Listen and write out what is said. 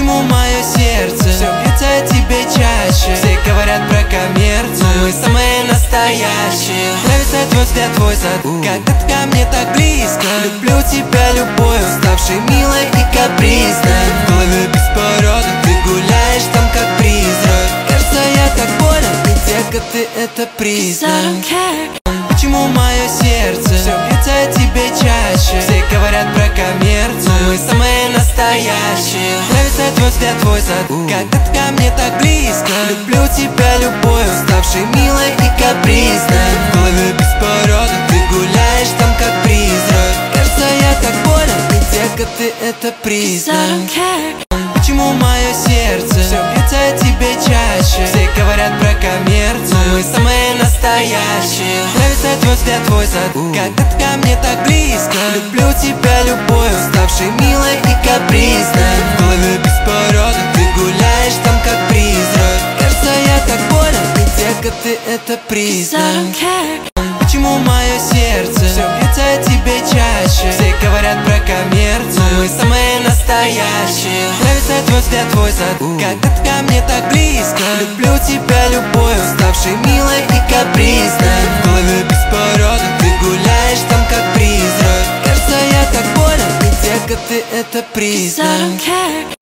Почему мое сердце все бьется тебе чаще? Все говорят про коммерцию, мы самые настоящие. Нравится твой взгляд, твой зад, когда ты ко мне так близко. Люблю тебя любой, уставшей, милой и капризной. В голове беспорядок, ты гуляешь там как призрак. Кажется, я так болен, и дека, ты это признак. Почему мое сердце все бьется тебе чаще? Все говорят про коммерцию, мы самые настоящие. Нравится твой взгляд, твой зад, когда ты ко мне так близко. Люблю тебя любой, уставшей, милой и капризной. В голове беспорядок, ты гуляешь там как призрак. Кажется, я так болен, и дека, ты это признак. Почему мое сердце все бьется тебе чаще? Все говорят про коммерцию, мы самые настоящие. Нравится твой взгляд, твой зад, когда ты ко мне так близко. Люблю тебя любой, уставшей, милой и капризной. В голове беспорядок, ты гуляешь там как призрак. Кажется, я так болен, и дека, ты это признак. Почему мое сердце все бьется тебе чаще? Все говорят про коммерцию, мы самые настоящие. Нравится твой взгляд, твой зад, когда ты ко мне так близко. Люблю тебя любой, уставшей, милой и капризной. В голове беспорядок, ты гуляешь там как призрак. Кажется, я так болен, и дека, ты это признак.